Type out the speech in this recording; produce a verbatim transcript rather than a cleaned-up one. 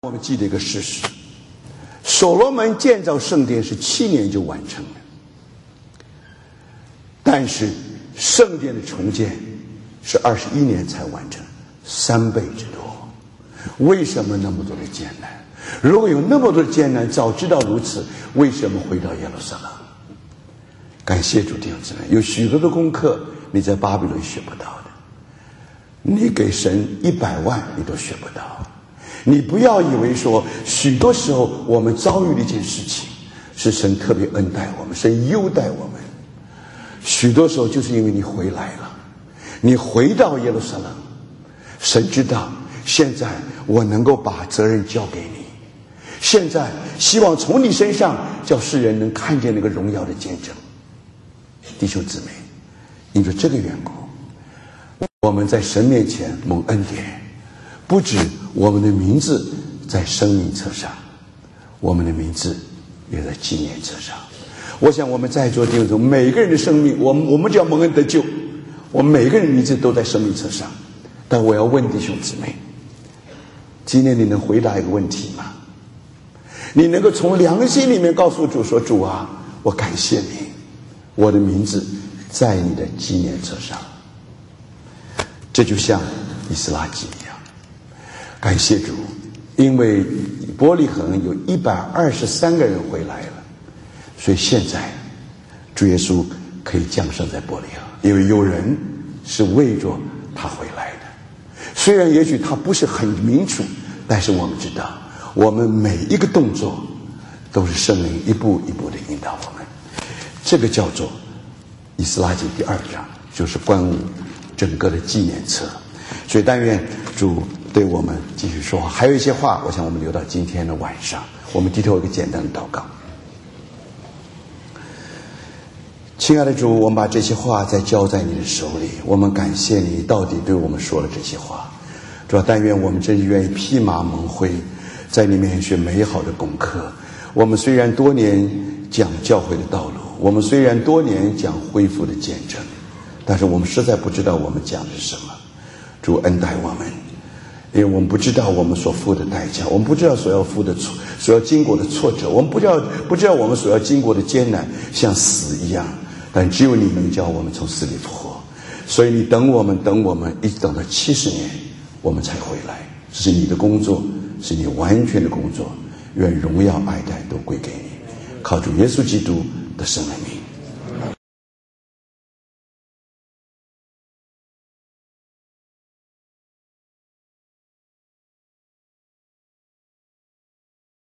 我们记得一个事实，所罗门建造圣殿是七年就完成了，但是圣殿的重建是二十一年才完成，三倍之多。为什么那么多的艰难？如果有那么多的艰难，早知道如此，为什么回到耶路撒冷？感谢主弟兄姊妹，有许多的功课你在巴比伦学不到的，你给神一百万你都学不到。你不要以为说许多时候我们遭遇的一件事情是神特别恩待我们，神优待我们，许多时候就是因为你回来了，你回到耶路撒冷，神知道现在我能够把责任交给你，现在希望从你身上叫世人能看见那个荣耀的见证。弟兄姊妹，因着这个缘故，我们在神面前蒙恩典，不止我们的名字在生命册上，我们的名字也在纪念册上。我想我们在座弟兄姊妹每个人的生命，我们我们叫蒙恩得救，我们每个人名字都在生命册上。但我要问弟兄姊妹，今天你能回答一个问题吗？你能够从良心里面告诉主说，主啊，我感谢你，我的名字在你的纪念册上。这就像以斯拉记一样，感谢主，因为伯利恒有一百二十三个人回来了，所以现在主耶稣可以降生在伯利恒，因为有人是为着他回来的。虽然也许他不是很明楚，但是我们知道我们每一个动作都是圣灵一步一步的引导我们。这个叫做以斯拉记第二章，就是关乎整个的纪念册。所以但愿主对我们继续说话。还有一些话我想我们留到今天的晚上，我们低头一个简单的祷告。亲爱的主，我们把这些话再交在你的手里，我们感谢你到底对我们说了这些话。主啊，但愿我们真是愿意披麻蒙灰，在你面前学美好的功课。我们虽然多年讲教会的道路，我们虽然多年讲恢复的见证，但是我们实在不知道我们讲的是什么。主恩待我们，因为我们不知道我们所付的代价，我们不知道所要付的挫，所要经过的挫折，我们不知道不知道我们所要经过的艰难像死一样，但只有你能叫我们从死里复活。所以你等我们等我们一直等到七十年我们才回来，这是你的工作，是你完全的工作。愿荣耀爱戴都归给你，靠主耶稣基督的圣名。